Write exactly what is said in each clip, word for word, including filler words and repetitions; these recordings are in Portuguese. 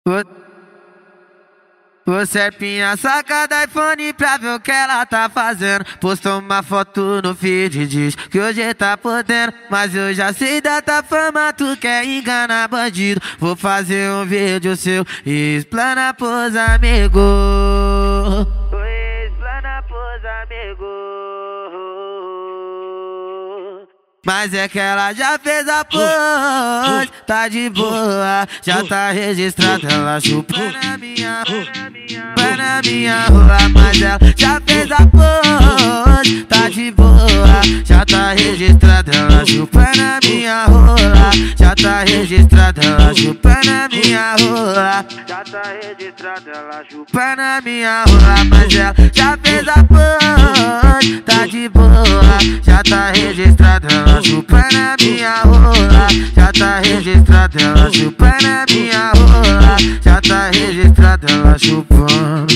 Ô Serpinha saca da iPhone pra ver o que ela tá fazendo. Postou uma foto no feed, diz que hoje tá podendo. Mas eu já sei da tua fama, tu quer enganar bandido. Vou fazer um vídeo seu e explana pros amigos. Explana pros amigos. Mas é que ela já fez a pose, tá de boa, já tá registrada. Ela chupa na minha rola, na minha rola. Mas ela já fez a pose, tá de boa, já tá registrada. Ela chupa na minha rola, já tá registrada. Ela chupa na minha rola, já tá registrada. Ela chupa na minha rola. Mas ela já fez a pose, tá de boa, já tá registrada. Ela chupa na minha rola, já tá registrada. Ela chupa na minha rola, já tá registrada. Ela chupando.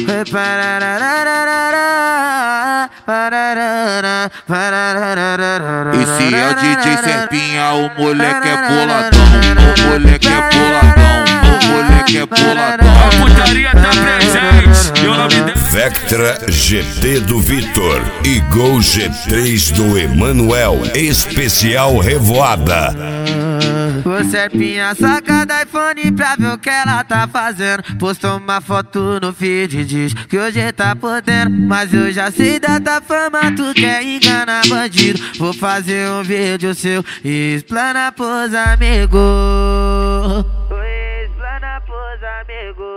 Esse é o D J Serpinha, o moleque é boladão, o moleque é boladão, o moleque é boladão. A putaria tá presente e o nome dela Vectra G T do Vitor e Gol G três do Emanuel, especial Revoada. Ô Serpinha saca da iPhone pra ver o que ela tá fazendo. Postou uma foto no feed, diz que hoje tá podendo. Mas eu já sei da tua fama, tu quer enganar bandido. Vou fazer um vídeo seu e explana pros amigos. Explana pros amigos.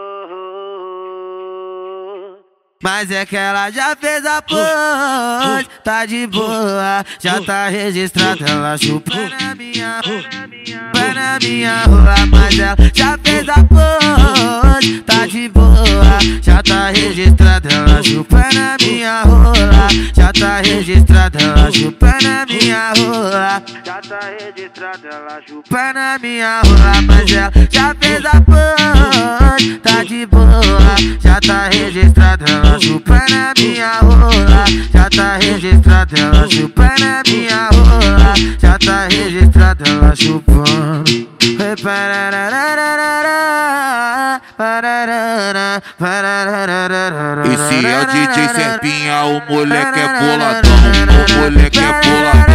Mas é que ela já fez a pose, tá de boa, já tá registrada. Ela chupa na minha rola, na minha rola. Mas ela já fez a pose, tá de boa, já tá registrada. Ela chupa na minha rola, já tá registrada. Ela chupa na minha rola, já tá registrada. Ela chupa na minha rola. Mas ela já fez a pose, tá de boa, já tá registrada. Ela chupa na minha rola, já tá registrada. Ela chupa na minha rola, já tá registrada. Ela chupando. Esse é o D J Serpinha, o moleque é boladão, o moleque é boladão.